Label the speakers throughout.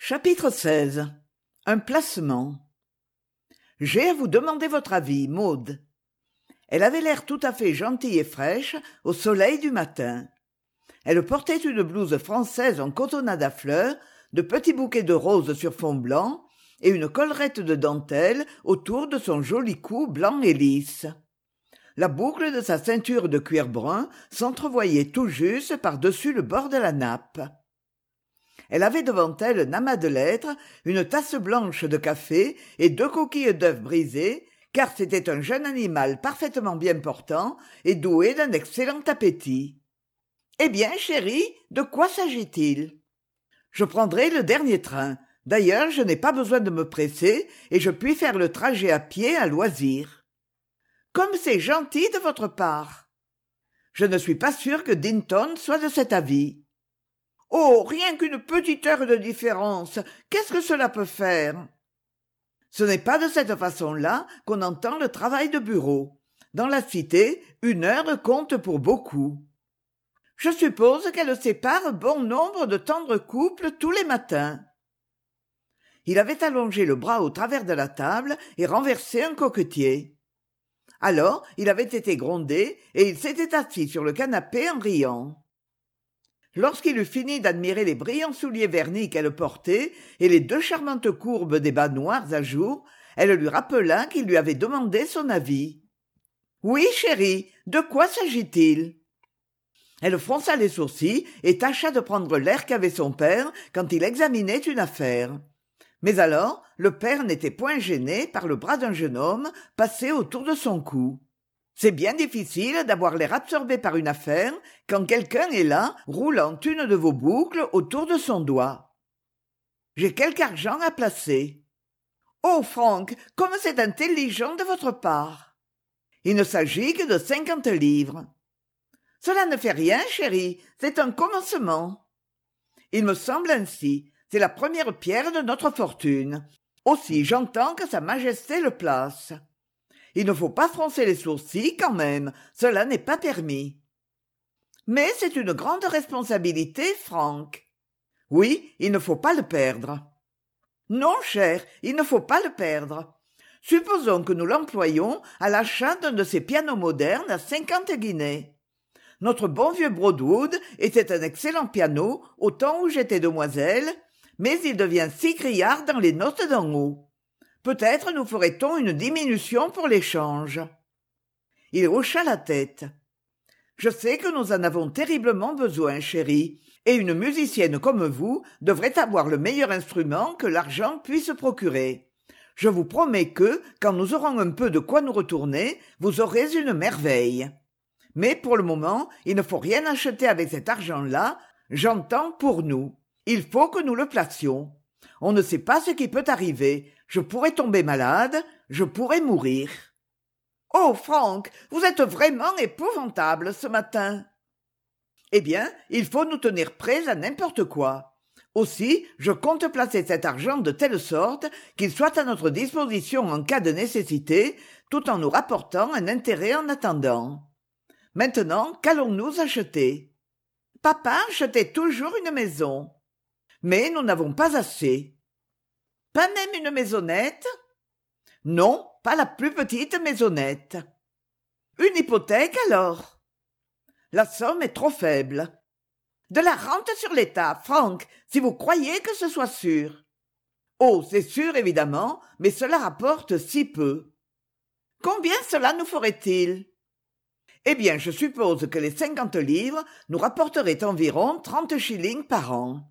Speaker 1: Chapitre 16. Un placement. J'ai à vous demander votre avis, Maud. Elle avait l'air tout à fait gentille et fraîche au soleil du matin. Elle portait une blouse française en cotonnade à fleurs, de petits bouquets de roses sur fond blanc et une collerette de dentelle autour de son joli cou blanc et lisse. La boucle de sa ceinture de cuir brun s'entrevoyait tout juste par-dessus le bord de la nappe. Elle avait devant elle un amas de lettres, une tasse blanche de café et 2 coquilles d'œufs brisées, car c'était un jeune animal parfaitement bien portant et doué d'un excellent appétit. « Eh bien, chérie, de quoi s'agit-il ?»« Je prendrai le dernier train. D'ailleurs, je n'ai pas besoin de me presser et je puis faire le trajet à pied à loisir. »« Comme c'est gentil de votre part !»« Je ne suis pas sûre que Dinton soit de cet avis. » « Oh, rien qu'une petite heure de différence, qu'est-ce que cela peut faire ?» Ce n'est pas de cette façon-là qu'on entend le travail de bureau. Dans la cité, 1 heure compte pour beaucoup. Je suppose qu'elle sépare bon nombre de tendres couples tous les matins. Il avait allongé le bras au travers de la table et renversé un coquetier. Alors, il avait été grondé et il s'était assis sur le canapé en riant. Lorsqu'il eut fini d'admirer les brillants souliers vernis qu'elle portait et les 2 charmantes courbes des bas noirs à jour, elle lui rappela qu'il lui avait demandé son avis. « Oui, chérie, de quoi s'agit-il ?» Elle fronça les sourcils et tâcha de prendre l'air qu'avait son père quand il examinait une affaire. Mais alors, le père n'était point gêné par le bras d'un jeune homme passé autour de son cou. C'est bien difficile d'avoir l'air absorbé par une affaire quand quelqu'un est là, roulant une de vos boucles autour de son doigt. « J'ai quelque argent à placer. »« Oh, Franck, comme c'est intelligent de votre part !»« Il ne s'agit que de 50 livres. »« Cela ne fait rien, chérie, c'est un commencement. »« Il me semble ainsi, c'est la première pierre de notre fortune. Aussi, j'entends que Sa Majesté le place. » Il ne faut pas froncer les sourcils quand même, cela n'est pas permis. Mais c'est une grande responsabilité, Franck. Oui, il ne faut pas le perdre. Non, cher, il ne faut pas le perdre. Supposons que nous l'employions à l'achat d'un de ces pianos modernes à 50 guinées. Notre bon vieux Broadwood était un excellent piano au temps où j'étais demoiselle, mais il devient si criard dans les notes d'en haut. Peut-être nous ferait-on une diminution pour l'échange. Il hocha la tête. Je sais que nous en avons terriblement besoin, chérie, et une musicienne comme vous devrait avoir le meilleur instrument que l'argent puisse procurer. Je vous promets que, quand nous aurons un peu de quoi nous retourner, vous aurez une merveille. Mais pour le moment, il ne faut rien acheter avec cet argent-là, j'entends pour nous. Il faut que nous le placions. On ne sait pas ce qui peut arriver. Je pourrais tomber malade, je pourrais mourir. « Oh, Franck, vous êtes vraiment épouvantable ce matin. » Eh bien, il faut nous tenir prêts à n'importe quoi. Aussi, je compte placer cet argent de telle sorte qu'il soit à notre disposition en cas de nécessité, tout en nous rapportant un intérêt en attendant. Maintenant, qu'allons-nous acheter ? Papa achetait toujours une maison. Mais nous n'avons pas assez. Pas même une maisonnette ? Non, pas la plus petite maisonnette. Une hypothèque alors ? La somme est trop faible. De la rente sur l'État, Franck, si vous croyez que ce soit sûr. Oh, c'est sûr évidemment, mais cela rapporte si peu. Combien cela nous ferait-il ? Eh bien, je suppose que les 50 livres nous rapporteraient environ 30 shillings par an.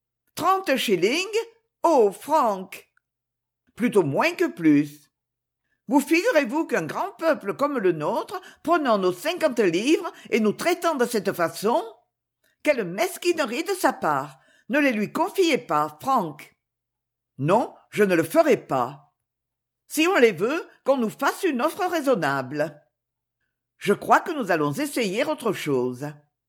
Speaker 1: 30 shillings ? Oh, Franck ! Plutôt moins que plus. Vous figurez-vous qu'un grand peuple comme le nôtre, prenant nos 50 livres et nous traitant de cette façon ? Quelle mesquinerie de sa part ! Ne les lui confiez pas, Franck. Non, je ne le ferai pas. Si on les veut, qu'on nous fasse une offre raisonnable. Je crois que nous allons essayer autre chose.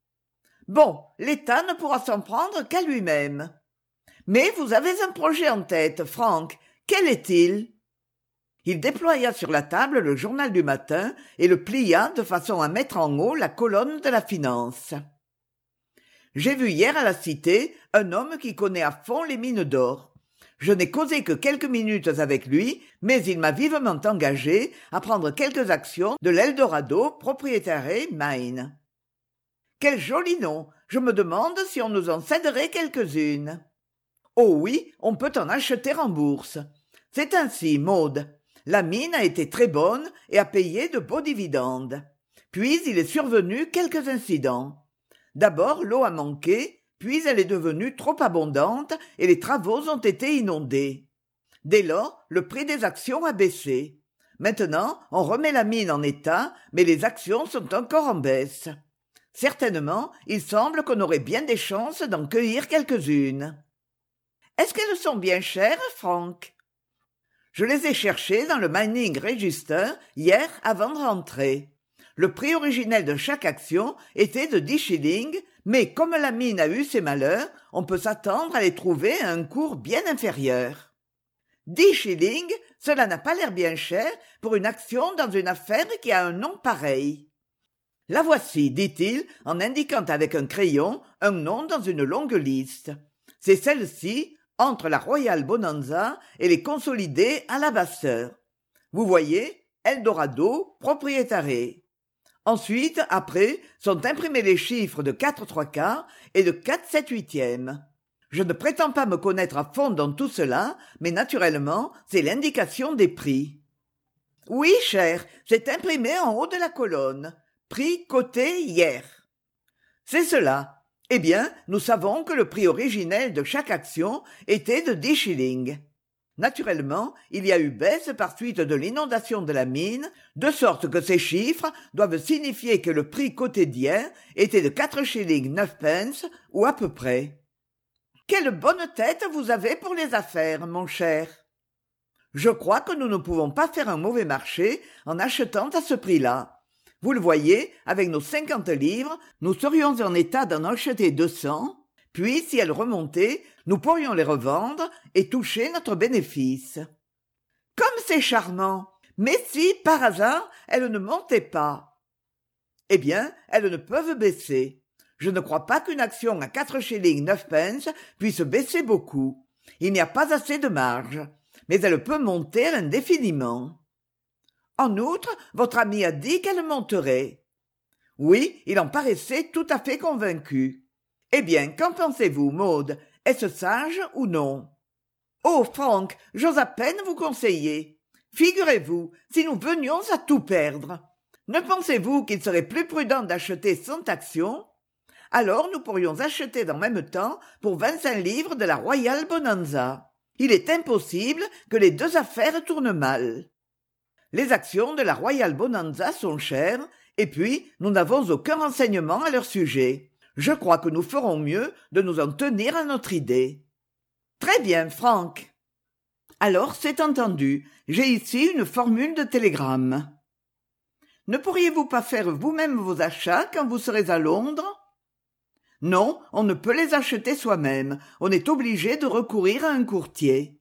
Speaker 1: Bon, l'État ne pourra s'en prendre qu'à lui-même. Mais vous avez un projet en tête, Franck. Quel est-il ? Il déploya sur la table le journal du matin et le plia de façon à mettre en haut la colonne de la finance. J'ai vu hier à la Cité un homme qui connaît à fond les mines d'or. Je n'ai causé que quelques minutes avec lui, mais il m'a vivement engagé à prendre quelques actions de l'Eldorado Proprietaire Mine. Quel joli nom! Je me demande si on nous en céderait quelques-unes. Oh oui, on peut en acheter en bourse. C'est ainsi, Maud. La mine a été très bonne et a payé de beaux dividendes. Puis il est survenu quelques incidents. D'abord, l'eau a manqué, puis elle est devenue trop abondante et les travaux ont été inondés. Dès lors, le prix des actions a baissé. Maintenant, on remet la mine en état, mais les actions sont encore en baisse. Certainement, il semble qu'on aurait bien des chances d'en cueillir quelques-unes. Est-ce qu'elles sont bien chères, Franck? Je les ai cherchées dans le Mining Register hier avant de rentrer. Le prix originel de chaque action était de 10 shillings, mais comme la mine a eu ses malheurs, on peut s'attendre à les trouver à un cours bien inférieur. 10 shillings, cela n'a pas l'air bien cher pour une action dans une affaire qui a un nom pareil. La voici, dit-il, en indiquant avec un crayon un nom dans une longue liste. C'est celle-ci, entre la Royal Bonanza et les consolidés à la Vasseur. Vous voyez, Eldorado Proprietaire. Ensuite, après, sont imprimés les chiffres de 4/3 et de 4/7/8. Je ne prétends pas me connaître à fond dans tout cela, mais naturellement, c'est l'indication des prix. Oui, cher, c'est imprimé en haut de la colonne. Prix coté hier. C'est cela. Eh bien, nous savons que le prix originel de chaque action était de 10 shillings. Naturellement, il y a eu baisse par suite de l'inondation de la mine, de sorte que ces chiffres doivent signifier que le prix coté d'hier était de 4 shillings 9 pence, ou à peu près. Quelle bonne tête vous avez pour les affaires, mon cher. Je crois que nous ne pouvons pas faire un mauvais marché en achetant à ce prix-là. Vous le voyez, avec nos 50 livres, nous serions en état d'en acheter 200, puis si elles remontaient, nous pourrions les revendre et toucher notre bénéfice. Comme c'est charmant! Mais si, par hasard, elles ne montaient pas? Eh bien, elles ne peuvent baisser. Je ne crois pas qu'une action à 4 shillings 9 pence puisse baisser beaucoup. Il n'y a pas assez de marge, mais elle peut monter indéfiniment. En outre, votre ami a dit qu'elle monterait. Oui, il en paraissait tout à fait convaincu. Eh bien, qu'en pensez-vous, Maud? Est-ce sage ou non? Oh, Franck, j'ose à peine vous conseiller. Figurez-vous, si nous venions à tout perdre. Ne pensez-vous qu'il serait plus prudent d'acheter 100 actions? Alors nous pourrions acheter en même temps pour 25 livres de la Royal Bonanza. Il est impossible que les deux affaires tournent mal. Les actions de la Royal Bonanza sont chères, et puis nous n'avons aucun renseignement à leur sujet. Je crois que nous ferons mieux de nous en tenir à notre idée. Très bien, Franck. Alors, c'est entendu. J'ai ici une formule de télégramme. Ne pourriez-vous pas faire vous-même vos achats quand vous serez à Londres? Non, on ne peut les acheter soi-même. On est obligé de recourir à un courtier.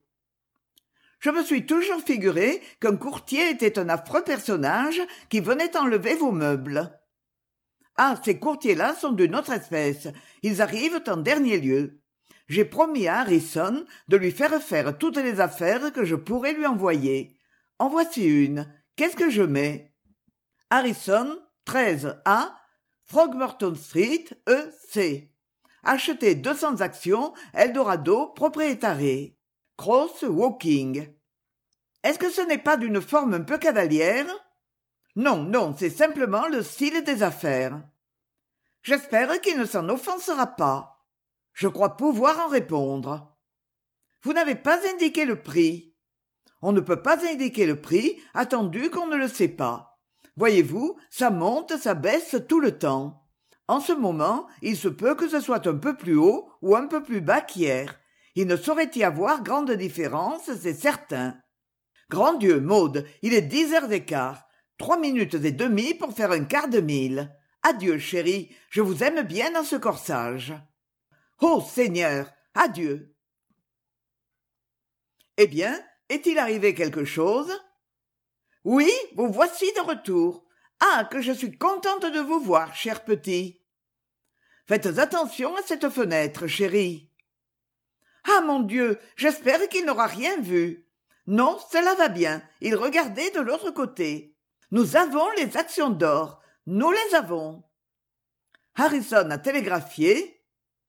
Speaker 1: Je me suis toujours figuré qu'un courtier était un affreux personnage qui venait enlever vos meubles. Ah, ces courtiers-là sont d'une autre espèce. Ils arrivent en dernier lieu. J'ai promis à Harrison de lui faire toutes les affaires que je pourrais lui envoyer. En voici une. Qu'est-ce que je mets? Harrison, 13A, Frogmorton Street, E.C. Acheter 200 actions Eldorado Proprietaire. Cross Walking. Est-ce que ce n'est pas d'une forme un peu cavalière? Non, non, c'est simplement le style des affaires. J'espère qu'il ne s'en offensera pas. Je crois pouvoir en répondre. Vous n'avez pas indiqué le prix. On ne peut pas indiquer le prix attendu qu'on ne le sait pas. Voyez-vous, ça monte, ça baisse tout le temps. En ce moment, il se peut que ce soit un peu plus haut ou un peu plus bas qu'hier. Il ne saurait y avoir grande différence, c'est certain. Grand Dieu, Maud, il est 10h15. 3 minutes et demie pour faire un quart de mille. Adieu, chérie, je vous aime bien dans ce corsage. Oh, Seigneur, adieu. Eh bien, est-il arrivé quelque chose? Oui, vous voici de retour. Ah, que je suis contente de vous voir, cher petit. Faites attention à cette fenêtre, chérie. Ah mon Dieu, j'espère qu'il n'aura rien vu. Non, cela va bien, il regardait de l'autre côté. Nous avons les actions d'or, nous les avons. Harrison a télégraphié.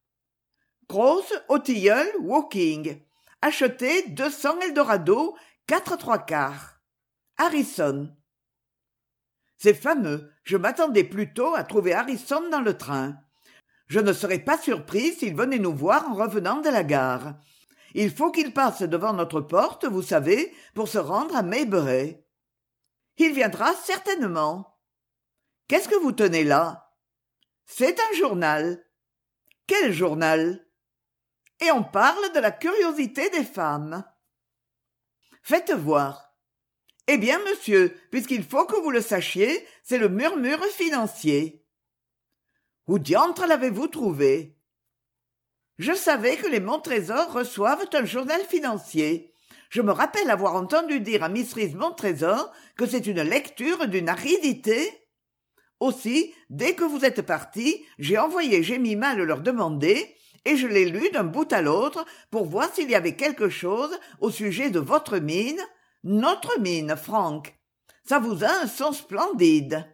Speaker 1: Grosse au tilleul Woking. Acheté 200 Eldorado, 4 3/4. Harrison. C'est fameux, je m'attendais plutôt à trouver Harrison dans le train. Je ne serais pas surpris s'il venait nous voir en revenant de la gare. Il faut qu'il passe devant notre porte, vous savez, pour se rendre à Maybury. Il viendra certainement. Qu'est-ce que vous tenez là? C'est un journal. Quel journal? Et on parle de la curiosité des femmes. Faites voir. Eh bien, monsieur, puisqu'il faut que vous le sachiez, c'est le Murmure financier. Où diantre l'avez-vous trouvé? Je savais que les Montrésor reçoivent un journal financier. Je me rappelle avoir entendu dire à Mrs. Montrésor que c'est une lecture d'une aridité. Aussi, dès que vous êtes parti, j'ai envoyé Jemima le leur demander, et je l'ai lu d'un bout à l'autre pour voir s'il y avait quelque chose au sujet de votre mine, notre mine, Franck. Ça vous a un son splendide.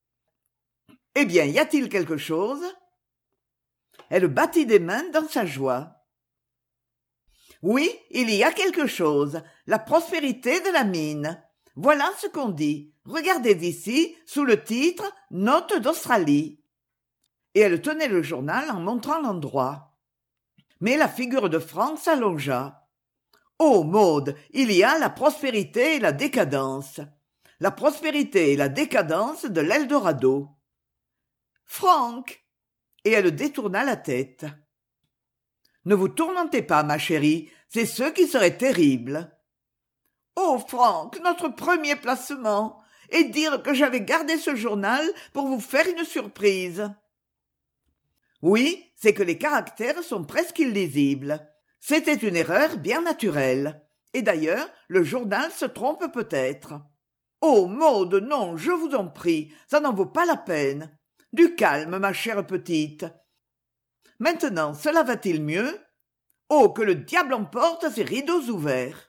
Speaker 1: Eh bien, y a-t-il quelque chose? Elle battit des mains dans sa joie. Oui, il y a quelque chose, la prospérité de la mine. Voilà ce qu'on dit. Regardez ici, sous le titre « Notes d'Australie ». Et elle tenait le journal en montrant l'endroit. Mais la figure de Franck s'allongea. « Oh, Maud, il y a la prospérité et la décadence. La prospérité et la décadence de l'Eldorado. » Franck! Et elle détourna la tête. « Ne vous tourmentez pas, ma chérie, c'est ce qui serait terrible. » Oh, Franck, notre premier placement! Et dire que j'avais gardé ce journal pour vous faire une surprise. Oui, c'est que les caractères sont presque illisibles. C'était une erreur bien naturelle. Et d'ailleurs, le journal se trompe peut-être. Oh, Maud, non, je vous en prie, ça n'en vaut pas la peine. Du calme, ma chère petite. Maintenant, cela va-t-il mieux? Oh, que le diable emporte ces rideaux ouverts.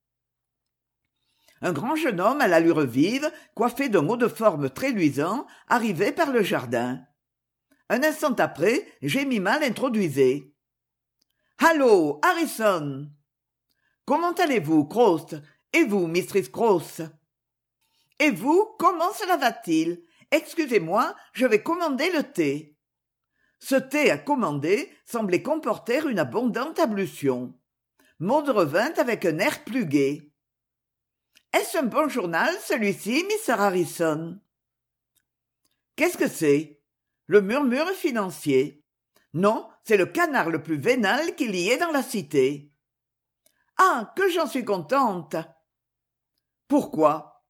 Speaker 1: Un grand jeune homme à l'allure vive, coiffé d'un haut de forme très luisant, arrivait par le jardin. Un instant après, Jemima l'introduisait. « Allô, Harrison !»« Comment allez-vous, Cross? Et vous, Mistress Cross ?»« Et vous, comment cela va-t-il? Excusez-moi, je vais commander le thé. » Ce thé à commander semblait comporter une abondante ablution. Maud revint avec un air plus gai. « Est-ce un bon journal, celui-ci, Mr. Harrison ?»« Qu'est-ce que c'est? Le Murmure financier. Non, c'est le canard le plus vénal qu'il y ait dans la cité. »« Ah, que j'en suis contente !»« Pourquoi ? » ?»«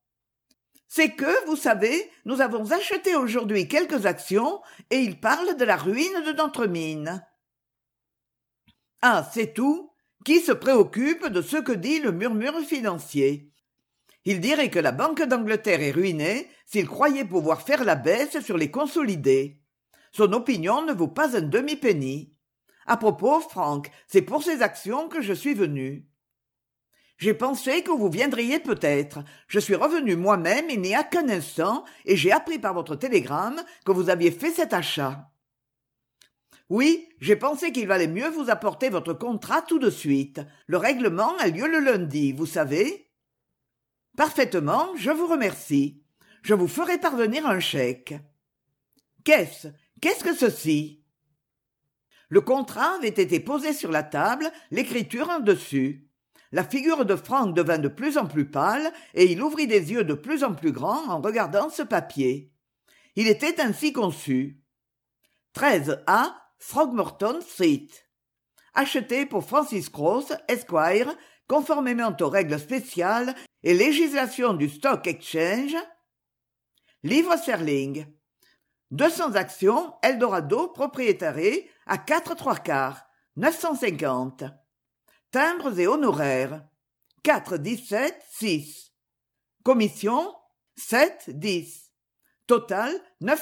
Speaker 1: C'est que, vous savez, nous avons acheté aujourd'hui quelques actions et ils parlent de la ruine de notre mine. »« Ah, c'est tout ? Qui se préoccupe de ce que dit le Murmure financier ? Il dirait que la Banque d'Angleterre est ruinée s'il croyait pouvoir faire la baisse sur les consolidés. Son opinion ne vaut pas un demi-penny. À propos, Franck, c'est pour ces actions que je suis venu. J'ai pensé que vous viendriez peut-être. Je suis revenu moi-même il n'y a qu'un instant et j'ai appris par votre télégramme que vous aviez fait cet achat. Oui, j'ai pensé qu'il valait mieux vous apporter votre contrat tout de suite. Le règlement a lieu le lundi, vous savez. Parfaitement, je vous remercie. Je vous ferai parvenir un chèque. Qu'est-ce que ceci? Le contrat avait été posé sur la table, l'écriture en dessus. La figure de Franck devint de plus en plus pâle et il ouvrit des yeux de plus en plus grands en regardant ce papier. Il était ainsi conçu. 13A, Throgmorton Street. Acheté pour Francis Cross, Esquire, conformément aux règles spéciales et législation du Stock Exchange. Livres sterling. 200 actions, Eldorado, propriétaire, à 4 3/4, 950. Timbres et honoraires. 4,17,6. Commission, 7,10. Total,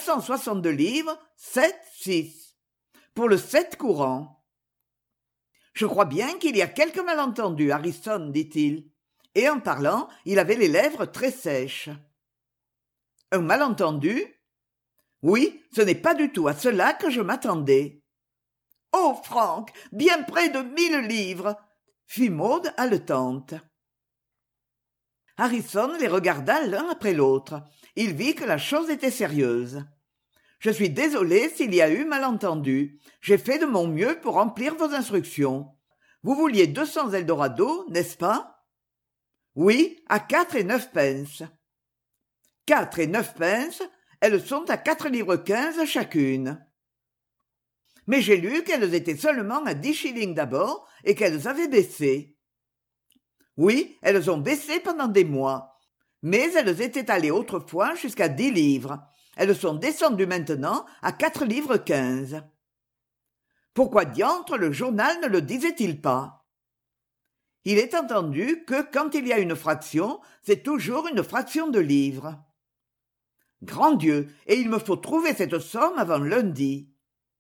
Speaker 1: 962 livres, 7,6. Pour le 7 courant. Je crois bien qu'il y a quelque malentendu, Harrison, dit-il. Et en parlant, il avait les lèvres très sèches. Un malentendu? Oui, ce n'est pas du tout à cela que je m'attendais. Oh, Frank, bien près de 1000 livres, fit Maud haletante. Harrison les regarda l'un après l'autre. Il vit que la chose était sérieuse. Je suis désolé s'il y a eu malentendu. J'ai fait de mon mieux pour remplir vos instructions. Vous vouliez 200 Eldorado, n'est-ce pas? Oui, à 4 et 9 pence. 4 et 9 pence, elles sont à 4 livres 15 chacune. Mais j'ai lu qu'elles étaient seulement à 10 shillings d'abord et qu'elles avaient baissé. Oui, elles ont baissé pendant des mois, mais elles étaient allées autrefois jusqu'à 10 livres. Elles sont descendues maintenant à 4 livres 15. Pourquoi diantre le journal ne le disait-il pas? Il est entendu que quand il y a une fraction, c'est toujours une fraction de livre. Grand Dieu, et il me faut trouver cette somme avant lundi.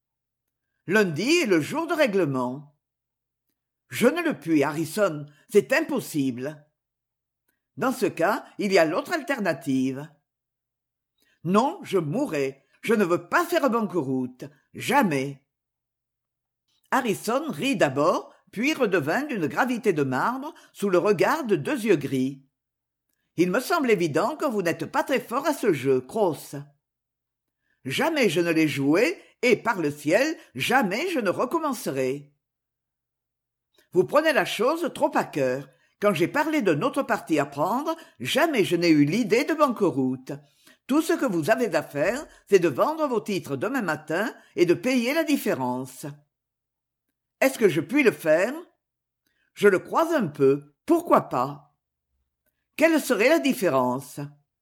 Speaker 1: Lundi est le jour de règlement. Je ne le puis, Harrison, c'est impossible. Dans ce cas, il y a l'autre alternative. Non, je mourrai. Je ne veux pas faire banqueroute. Jamais. Harrison rit d'abord, puis redevint d'une gravité de marbre sous le regard de 2 yeux gris. Il me semble évident que vous n'êtes pas très fort à ce jeu, Crosse. Jamais je ne l'ai joué, et par le ciel, jamais je ne recommencerai. Vous prenez la chose trop à cœur. Quand j'ai parlé de notre parti à prendre, jamais je n'ai eu l'idée de banqueroute. Tout ce que vous avez à faire, c'est de vendre vos titres demain matin et de payer la différence. Est-ce que je puis le faire? Je le crois un peu. Pourquoi pas? Quelle serait la différence?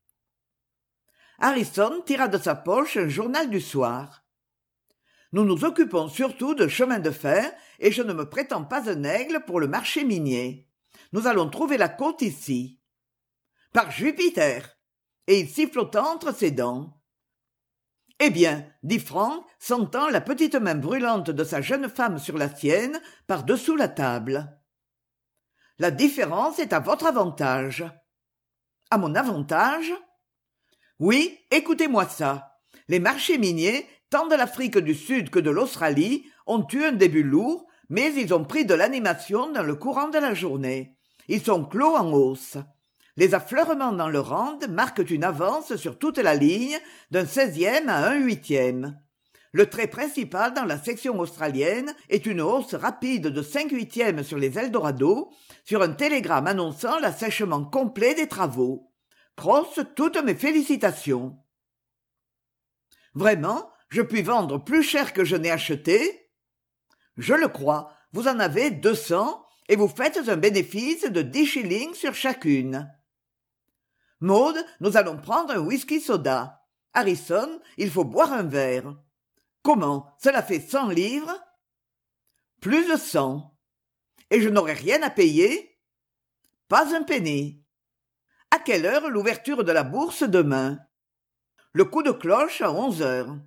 Speaker 1: Harrison tira de sa poche un journal du soir. Nous nous occupons surtout de chemin de fer et je ne me prétends pas un aigle pour le marché minier. Nous allons trouver la côte ici. Par Jupiter! Et il sifflota entre ses dents. Eh bien, dit Frank, sentant la petite main brûlante de sa jeune femme sur la sienne, par-dessous la table. La différence est à votre avantage. À mon avantage? Oui, écoutez-moi ça. Les marchés miniers, tant de l'Afrique du Sud que de l'Australie, ont eu un début lourd, mais ils ont pris de l'animation dans le courant de la journée. Ils sont clos en hausse. Les affleurements dans le rang marquent une avance sur toute la ligne d'un 16e à un 8e. Le trait principal dans la section australienne est une hausse rapide de 5/8 sur les Eldorado, sur un télégramme annonçant l'assèchement complet des travaux. Crosse toutes mes félicitations. Vraiment, je puis vendre plus cher que je n'ai acheté? Je le crois, vous en avez 200 et vous faites un bénéfice de 10 shillings sur chacune. Maud, nous allons prendre un whisky soda. Harrison, il faut boire un verre. Comment, cela fait 100 livres? Plus de 100. Et je n'aurai rien à payer? Pas un penny. À quelle heure l'ouverture de la bourse demain? Le coup de cloche à 11 heures.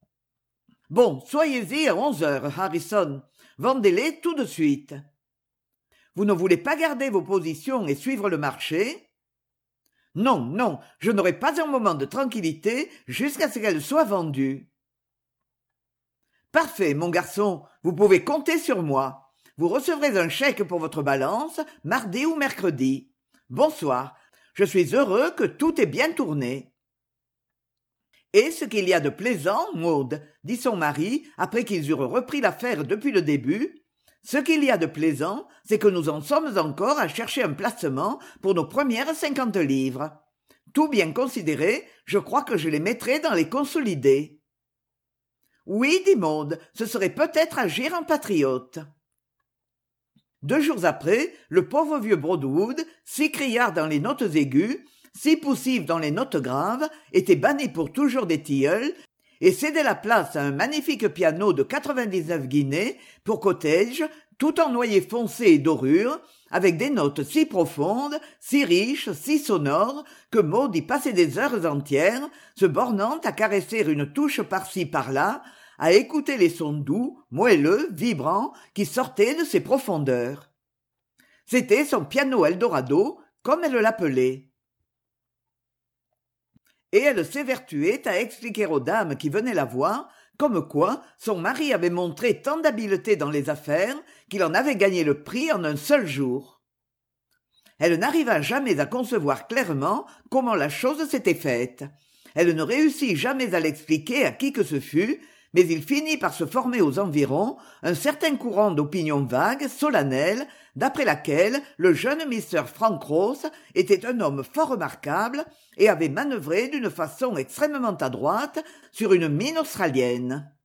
Speaker 1: Bon, soyez-y à 11 heures, Harrison. Vendez-les tout de suite. Vous ne voulez pas garder vos positions et suivre le marché? Non, non, je n'aurai pas un moment de tranquillité jusqu'à ce qu'elles soient vendues. Parfait, mon garçon, vous pouvez compter sur moi. Vous recevrez un chèque pour votre balance, mardi ou mercredi. Bonsoir, je suis heureux que tout ait bien tourné. Et ce qu'il y a de plaisant, Maud, dit son mari, après qu'ils eurent repris l'affaire depuis le début, ce qu'il y a de plaisant, c'est que nous en sommes encore à chercher un placement pour nos premières 50 livres. Tout bien considéré, je crois que je les mettrai dans les consolidés. Oui, dit Maud, ce serait peut-être agir en patriote. 2 jours après, le pauvre vieux Broadwood, si criard dans les notes aiguës, si poussif dans les notes graves, était banni pour toujours des tilleuls et cédait la place à un magnifique piano de 99 guinées pour cottage, tout en noyer foncé et dorure, avec des notes si profondes, si riches, si sonores, que Maud y passait des heures entières, se bornant à caresser une touche par-ci par-là, à écouter les sons doux, moelleux, vibrants, qui sortaient de ses profondeurs. C'était son piano Eldorado, comme elle l'appelait. Et elle s'évertuait à expliquer aux dames qui venaient la voir comme quoi son mari avait montré tant d'habileté dans les affaires qu'il en avait gagné le prix en un seul jour. Elle n'arriva jamais à concevoir clairement comment la chose s'était faite. Elle ne réussit jamais à l'expliquer à qui que ce fût, mais il finit par se former aux environs un certain courant d'opinion vague, solennelle, d'après laquelle le jeune Mr. Frank Ross était un homme fort remarquable et avait manœuvré d'une façon extrêmement adroite sur une mine australienne.